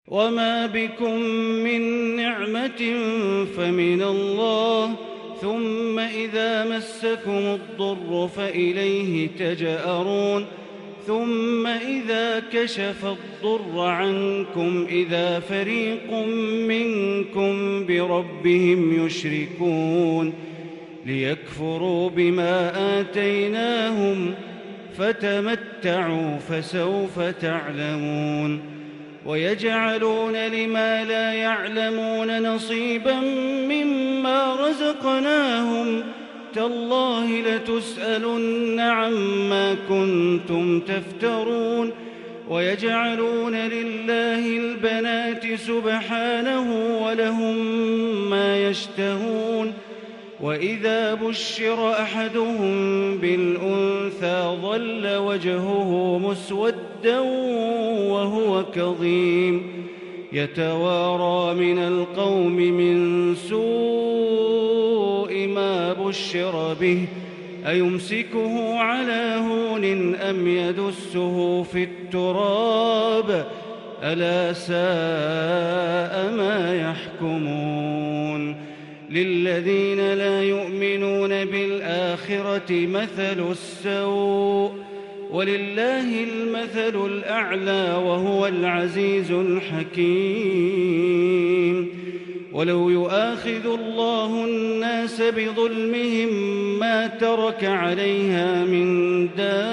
وما بكم من نعمة فمن الله ثم إذا مسكم الضر فإليه تجأرون ثم إذا كشف الضر عنكم إذا فريق منكم بربهم يشركون ليكفروا بما آتيناهم فتمتعوا فسوف تعلمون ويجعلون لما لا يعلمون نصيبا مما رزقناهم تالله لتسألن عما كنتم تفترون ويجعلون لله البنات سبحانه ولهم ما يشتهون وإذا بشر أحدهم بالأنثى ظل وجهه مسودا وهو كظيم يتوارى من القوم من سوء ما بشر به أيمسكه على هون أم يدسه في التراب ألا ساء ما يحكمون للذين لا يؤمنون بالآخرة مثل السوء ولله المثل الأعلى وهو العزيز الحكيم ولو يؤاخذ الله الناس بظلمهم ما ترك عليها من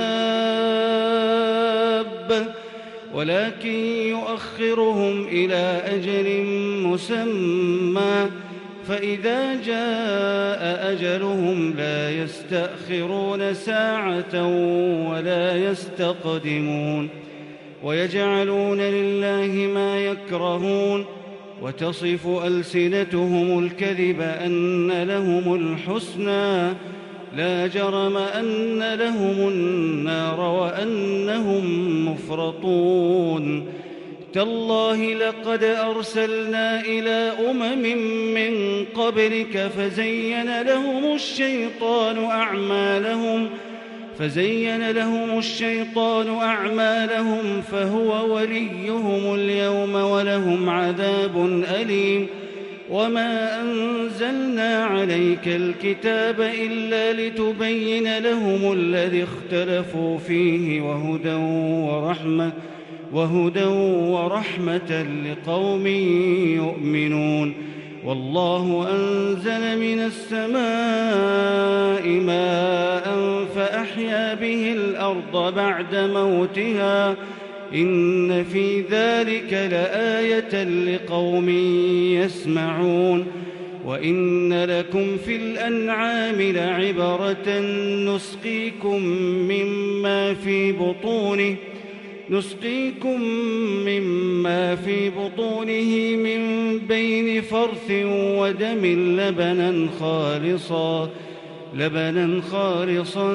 دابة ولكن يؤخرهم إلى أجل مسمى فإذا جاء أجلهم لا يستأخرون ساعة ولا يستقدمون ويجعلون لله ما يكرهون وتصف ألسنتهم الكذب أن لهم الحسنى لا جرم أن لهم النار وأنهم مفرطون تالله لقد أرسلنا إلى من قبلك فزين لهم الشيطان أعمالهم فهو وليهم اليوم ولهم عذاب أليم وما أنزلنا عليك الكتاب إلا لتبين لهم الذي اختلفوا فيه وهدى ورحمة لقوم يؤمنون والله أنزل من السماء ماء فأحيا به الأرض بعد موتها إن في ذلك لآية لقوم يسمعون وإن لكم في الأنعام لعبرة نسقيكم مما في بطونه من بين فرث ودم لبنا خالصا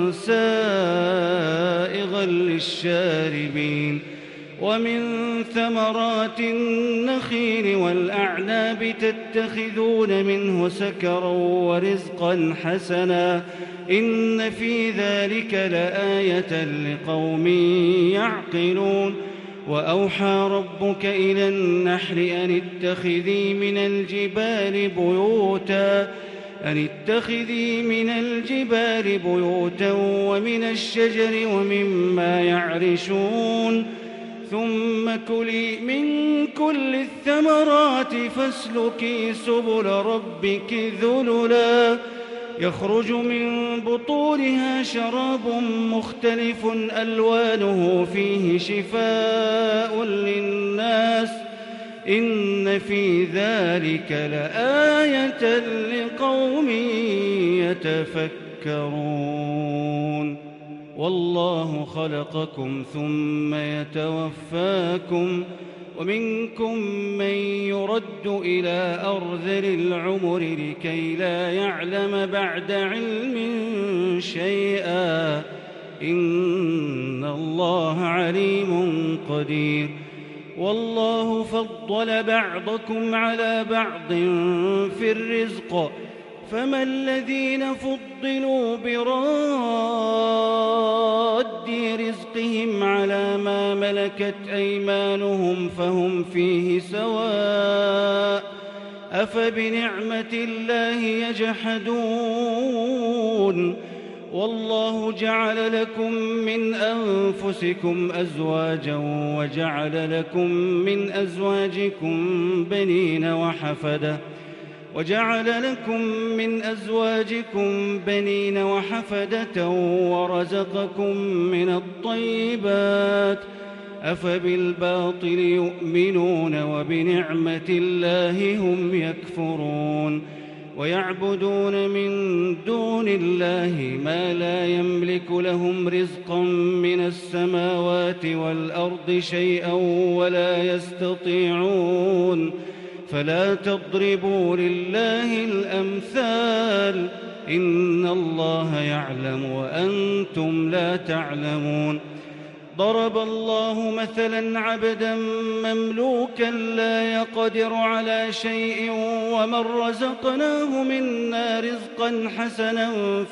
سائغا للشاربين ومن ثمرات النخيل والأعناب تتخذون منه سكرا ورزقا حسنا إن في ذلك لآية لقوم يعقلون وأوحى ربك إلى النحل أن اتخذي من الجبال بيوتا ومن الشجر ومما يعرشون ثم كلي من كل الثمرات فاسلكي سبل ربك ذللا يخرج من بطونها شراب مختلف ألوانه فيه شفاء للناس إن في ذلك لآية لقوم يتفكرون والله خلقكم ثم يتوفاكم ومنكم من يرد إلى أرذل العمر لكي لا يعلم بعد علم شيئا إن الله عليم قدير والله فضل بعضكم على بعض في الرزق فما الذين فضلوا براد رزقهم على ما ملكت أيمانهم فهم فيه سواء أفبنعمة الله يجحدون والله جعل لكم من أنفسكم أزواجا وجعل لكم من أزواجكم بنين وحفدة ورزقكم من الطيبات أفبالباطل يؤمنون وبنعمة الله هم يكفرون ويعبدون من دون الله ما لا يملك لهم رزقا من السماوات والأرض شيئا ولا يستطيعون فلا تضربوا لله الأمثال إن الله يعلم وأنتم لا تعلمون ضرب الله مثلا عبدا مملوكا لا يقدر على شيء ومن رزقناه منا رزقا حسنا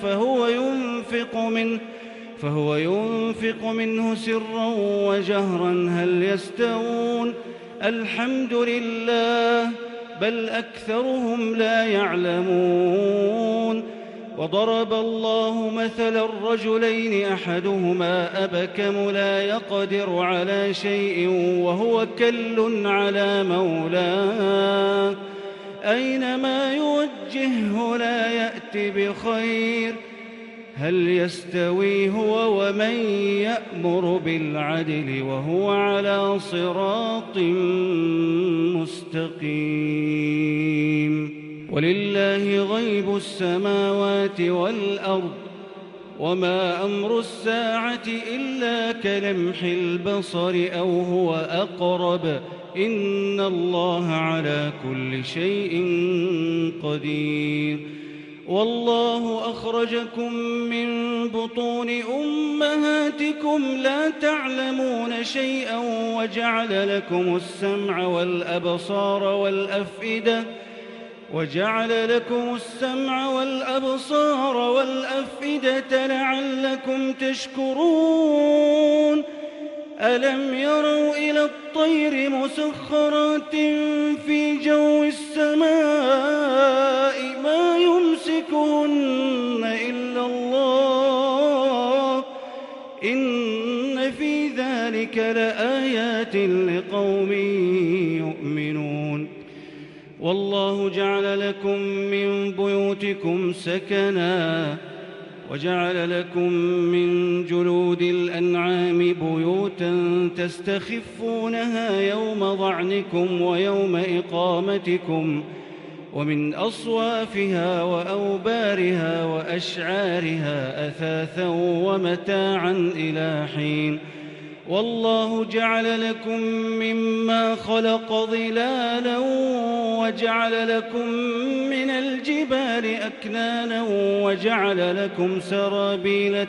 فهو ينفق منه سرا وجهرا هل يستوون الحمد لله بل أكثرهم لا يعلمون وضرب الله مثلا الرجلين أحدهما أبكم لا يقدر على شيء وهو كل على مولاه أينما يوجهه لا يأت بخير هل يستوي هو ومن يأمر بالعدل وهو على صراط مستقيم ولله غيب السماوات والأرض وما أمر الساعة إلا كلمح البصر أو هو أقرب إن الله على كل شيء قدير والله أخرجكم من بطون أمهاتكم لا تعلمون شيئا وجعل لكم السمع والأبصار والأفئدة لعلكم تشكرون ألم يروا إلى الطير مسخرات في جو السماء ما يمسكهن إلا الله إن في ذلك لآيات لقوم يؤمنون والله جعل لكم من بيوتكم سكنا وجعل لكم من جلود الأنعام بيوتا تستخفونها يوم ظعنكم ويوم إقامتكم ومن أصوافها وأوبارها وأشعارها أثاثا ومتاعا إلى حين والله جعل لكم مما خلق ظلالا وجعل لكم من الجبال أكنانا وجعل لكم سرابيل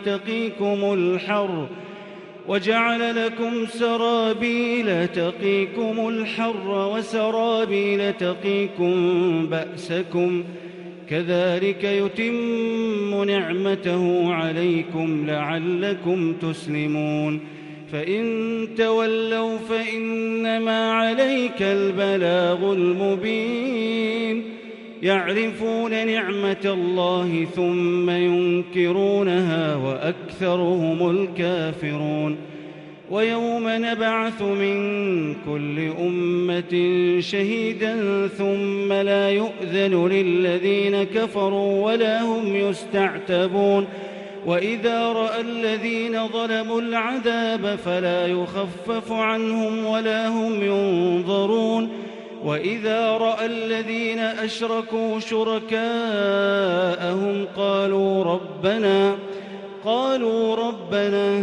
تقيكم الحر وسرابيل تقيكم بأسكم كذلك يتم نعمته عليكم لعلكم تسلمون فإن تولوا فإنما عليك البلاغ المبين يعرفون نعمة الله ثم ينكرونها وأكثرهم الكافرون ويوم نبعث من كل أمة شهيدا ثم لا يؤذن للذين كفروا ولا هم يستعتبون وإذا رأى الذين ظلموا العذاب فلا يخفف عنهم ولا هم ينظرون وإذا رأى الذين أشركوا شركاءهم قالوا ربنا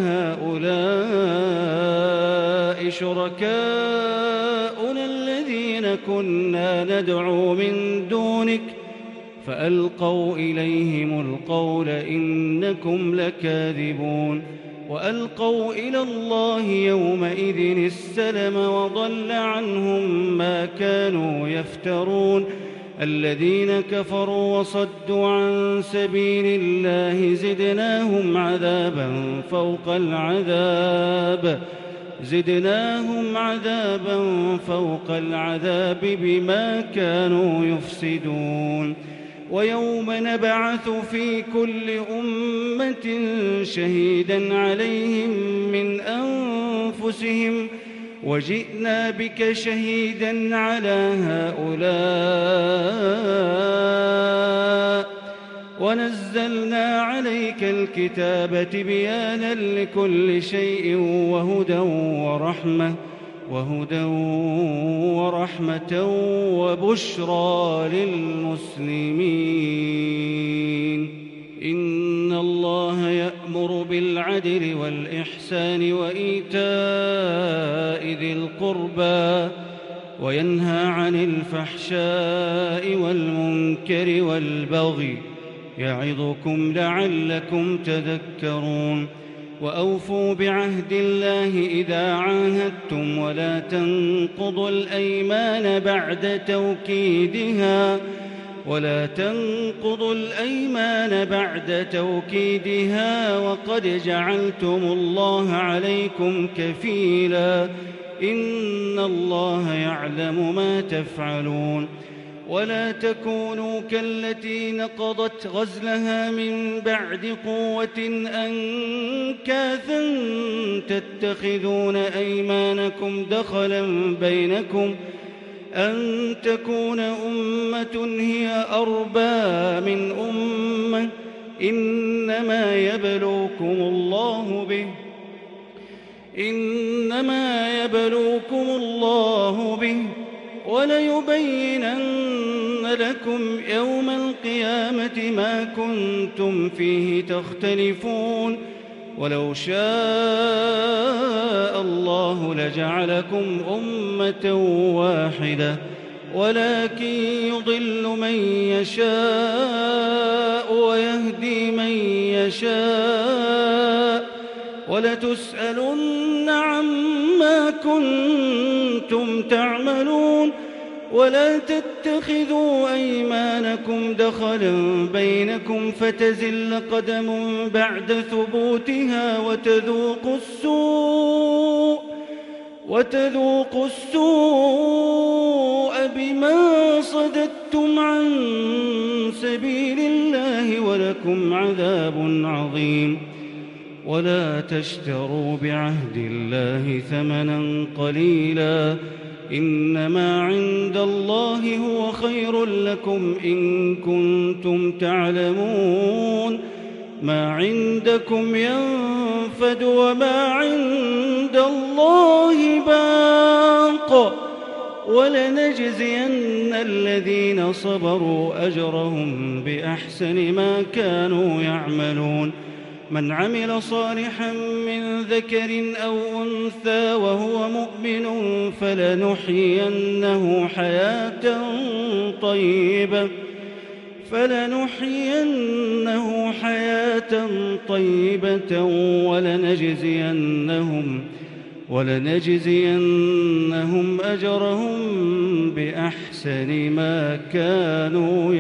هؤلاء شركاؤنا الذين كنا ندعو من دونك فألقوا إليهم القول إنكم لكاذبون وألقوا إلى الله يومئذ السلم وضل عنهم ما كانوا يفترون الذين كفروا وصدوا عن سبيل الله زدناهم عذابا فوق العذاب بما كانوا يفسدون. ويوم نبعث في كل أمة شهيدا عليهم من أنفسهم وجئنا بك شهيدا على هؤلاء ونزلنا عليك الكتاب تبيانا لكل شيء وهدى ورحمة وبشرى للمسلمين. إن الله يأمر بالعدل والإحسان وإيتاء ذي القربى وينهى عن الفحشاء والمنكر والبغي يعظكم لعلكم تذكرون. وأوفوا بعهد الله إذا عاهدتم ولا تنقضوا الأيمان بعد توكيدها وقد جعلتم الله عليكم كفيلا إن الله يعلم ما تفعلون. ولا تكونوا كالتي نقضت غزلها من بعد قوة أنكاثا تتخذون أيمانكم دخلا بينكم أن تكون أمة هي أربى من أمة إنما يبلوكم الله به وليبينن لكم يوم القيامة ما كنتم فيه تختلفون. ولو شاء الله لجعلكم أمة واحدة ولكن يضل من يشاء ويهدي من يشاء ولتسألن عما كنتم تعملون. ولا تتخذوا أيمانكم دخلا بينكم فتزل قدم بعد ثبوتها وتذوقوا السوء بما صددتم عن سبيل الله ولكم عذاب عظيم. ولا تشتروا بعهد الله ثمنا قليلا إنما عند الله هو خير لكم إن كنتم تعلمون. ما عندكم ينفد وما عند الله باق ولنجزين الذين صبروا أجرهم بأحسن ما كانوا يعملون. من عمل صالحا من ذكر أو أنثى وهو مؤمن فلنحيينه حياة طيبة ولنجزينهم أجرهم بأحسن ما كانوا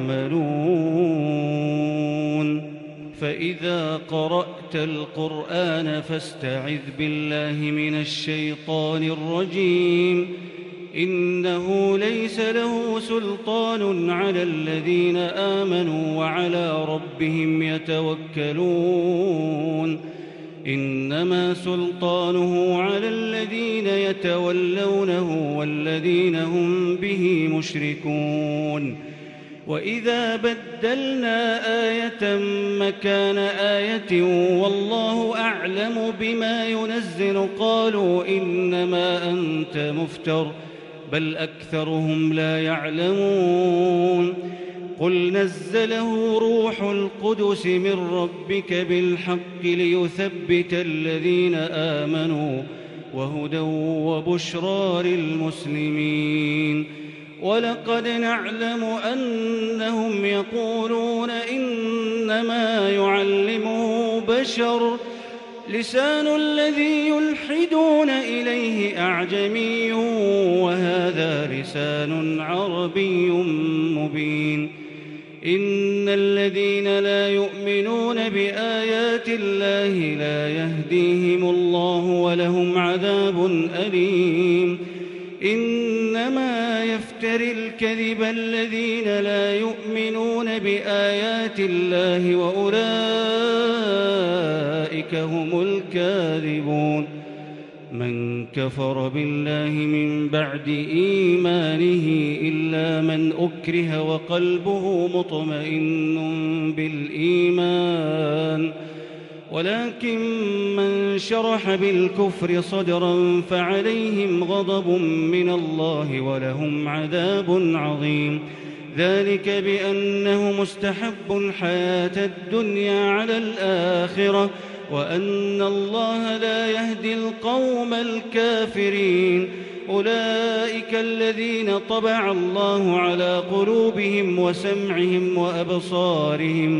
يعملون. فإذا قرأت القرآن فاستعذ بالله من الشيطان الرجيم إنه ليس له سلطان على الذين آمنوا وعلى ربهم يتوكلون. إنما سلطانه على الذين يتولونه والذين هم به مشركون. وإذا بدلنا آية مكان آية والله أعلم بما ينزل قالوا إنما أنت مفتر بل أكثرهم لا يعلمون. قل نزله روح القدس من ربك بالحق ليثبت الذين آمنوا وهدى وبشرى للمسلمين. ولقد نعلم أنهم يقولون إنما يعلمه بشر لسان الذي يلحدون إليه أعجمي وهذا لسان عربي مبين. إن الذين لا يؤمنون بآيات الله لا يهديهم الله ولهم عذاب أليم. إنما يفتري الكذب الذين لا يؤمنون بآيات الله وأولئك هم الكاذبون. من كفر بالله من بعد إيمانه إلا من أكره وقلبه مطمئن بالإيمان، ولكن من شرح بالكفر صدرا فعليهم غضب من الله ولهم عذاب عظيم. ذلك بأنه مستحب الحياة الدنيا على الآخرة وأن الله لا يهدي القوم الكافرين. أولئك الذين طبع الله على قلوبهم وسمعهم وأبصارهم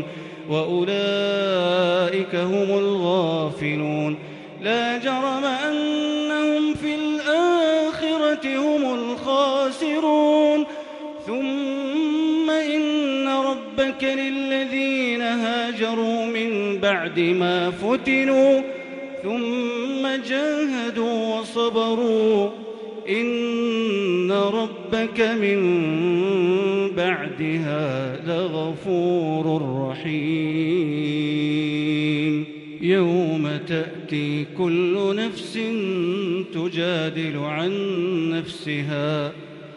وأولئك هم الغافلون. لا جرم أنهم في الآخرة هم الخاسرون. ثم إن ربك للذين هاجروا من بعد ما فتنوا ثم جاهدوا وصبروا إن ربك من بعدها لغفور رحيم. يوم تأتي كل نفس تجادل عن نفسها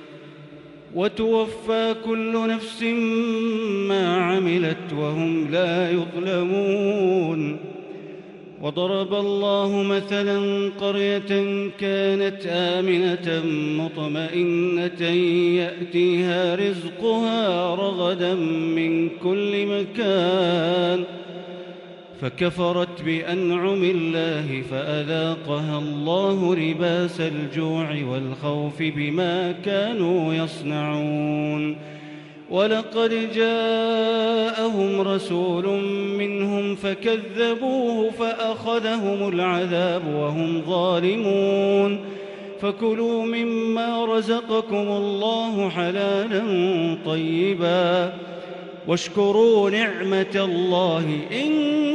وتوفى كل نفس ما عملت وهم لا يظلمون. وضرب الله مثلا قرية كانت آمنة مطمئنة يأتيها رزقها رغدا من كل مكان فكفرت بأنعم الله فأذاقها الله لباس الجوع والخوف بما كانوا يصنعون. ولقد جاءهم رسول منهم فكذبوه فأخذهم العذاب وهم ظالمون. فكلوا مما رزقكم الله حلالا طيبا واشكروا نعمة الله إن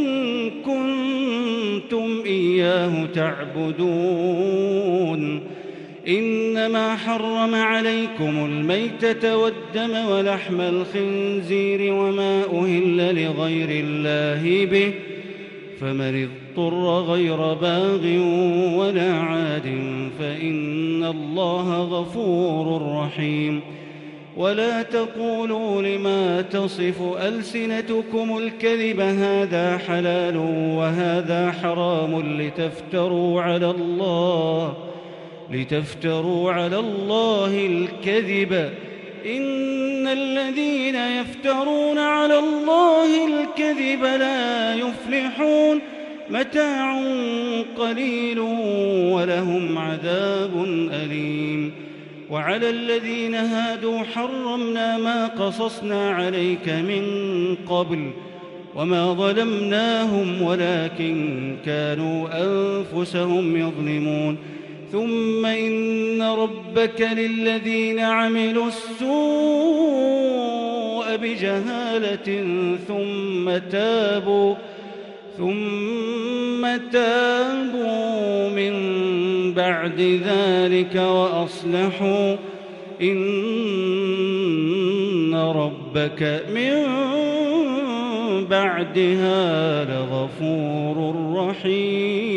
كنتم إياه تعبدون. إنما حرم عليكم الميتة والدم ولحم الخنزير وما أهل لغير الله به فمن اضطر غير باغ ولا عاد فإن الله غفور رحيم. ولا تقولوا لما تصف ألسنتكم الكذب هذا حلال وهذا حرام لتفتروا على الله الكذب. إن الذين يفترون على الله الكذب لا يفلحون. متاع قليل ولهم عذاب أليم. وعلى الذين هادوا حرمنا ما قصصنا عليك من قبل وما ظلمناهم ولكن كانوا أنفسهم يظلمون. ثم إن ربك للذين عملوا السوء بجهالة ثم تابوا من بعد ذلك وأصلحوا إن ربك من بعدها لغفور رحيم.